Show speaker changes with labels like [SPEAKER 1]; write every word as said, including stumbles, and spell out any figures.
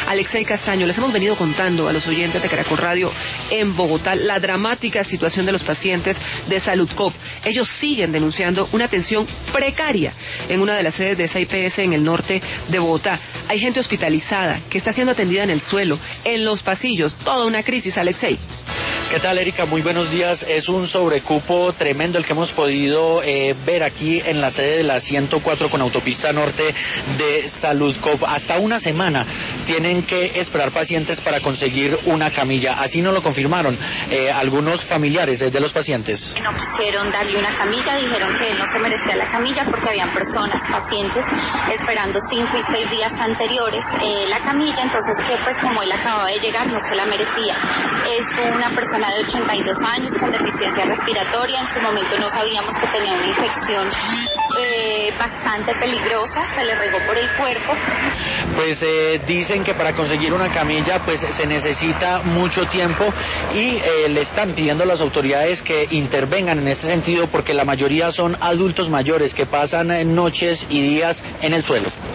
[SPEAKER 1] Alexei Castaño, les hemos venido contando a los oyentes de Caracol Radio en Bogotá la dramática situación de los pacientes de Saludcop. Ellos siguen denunciando una atención precaria en una de las sedes de esa I P S en el norte de Bogotá. Hay gente hospitalizada que está siendo atendida en el suelo, en los pasillos, toda una crisis, Alexei.
[SPEAKER 2] ¿Qué tal, Erika? Muy buenos días. Es un sobrecupo tremendo el que hemos podido eh, ver aquí en la sede de la ciento cuatro con autopista norte de Saludcop. Hasta una semana tienen que esperar pacientes para conseguir una camilla. Así nos lo confirmaron eh, algunos familiares de los pacientes.
[SPEAKER 3] No quisieron darle una camilla, dijeron que él no se merecía la camilla porque habían personas, pacientes, esperando cinco y seis días anteriores eh, la camilla, entonces que pues como él acababa de llegar no se la merecía. Es una persona de ochenta y dos años con deficiencia respiratoria, en su momento no sabíamos que tenía una infección eh, bastante peligrosa, se le regó por el cuerpo.
[SPEAKER 2] Pues eh, dicen que para conseguir una camilla pues se necesita mucho tiempo y eh, le están pidiendo a las autoridades que intervengan en este sentido porque la mayoría son adultos mayores que pasan noches y días en el suelo.